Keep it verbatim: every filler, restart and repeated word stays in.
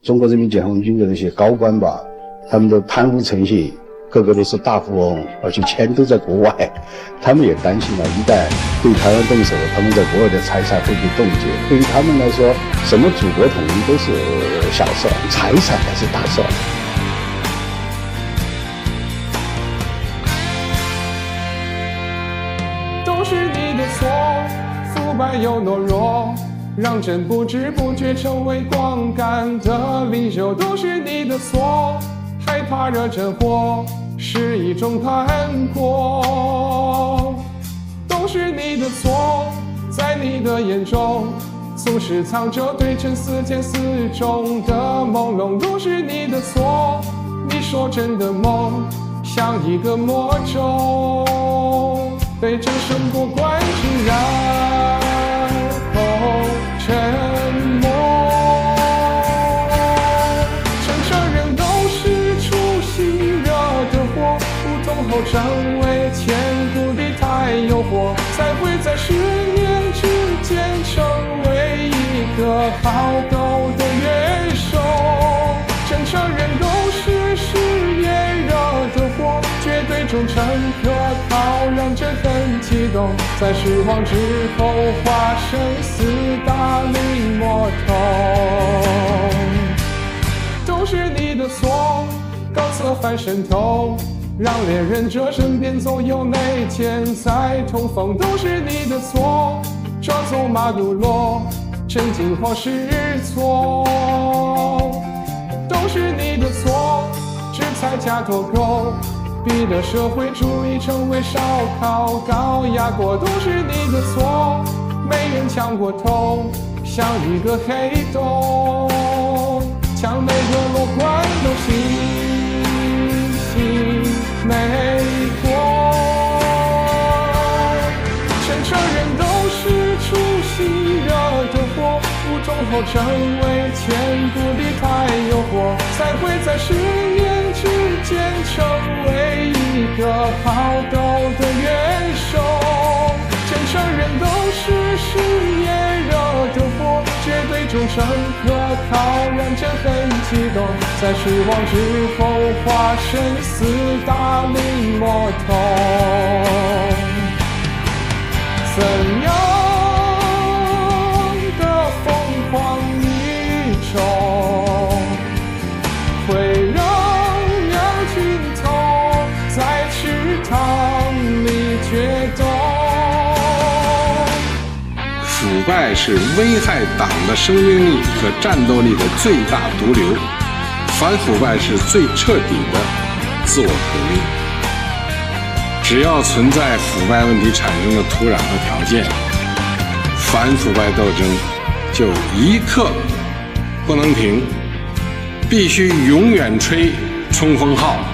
中国人民解放军的那些高官吧，他们都贪污成性，个个都是大富翁，而且钱都在国外，他们也担心了，一旦对台湾动手，他们在国外的财产会被冻结。对于他们来说，什么祖国统一都是小事，财产才是大事。 都是你的错，腐败又懦弱，让朕不知不觉成为光杆的领袖。都是你的错，害怕惹这祸是一种叛国。都是你的错，在你的眼中总是藏着对称四件四中的朦胧。都是你的错，你说真的梦像一个魔咒，被真胜过关之然后沉默。城城人都是初心惹的祸，不懂后成为千古的太诱惑，才会在十年之间成为一个好斗的元首。城城人都是誓言惹的祸，绝对忠诚可靠，让朕很激动，在失望之后化生死大力魔头。都是你的错，高策反渗透，让猎人者身边总有内奸在通风。都是你的错，抓走马杜罗，震惊皇室错。都是你的错，制裁假脱钩，逼得社会主义成为烧烤高压锅。都是你的错，没人抢过头，像一个黑洞，将每个罗贯都信息美国。城城人都是初心惹的祸，不忠后成为千古的太诱惑，才会在十年之间成为一个好斗的元首。城城人都是誓言惹的祸，绝对忠诚可靠，让朕很激动，在失望之后化生死大力魔头。怎样的疯狂宇宙会让两军头在池塘里决斗？ 腐败是危害党的生命力和战斗力的最大毒瘤，反腐败是最彻底的自我革命。只要存在腐败问题产生的土壤和条件，反腐败斗争就一刻不能停，必须永远吹冲锋号。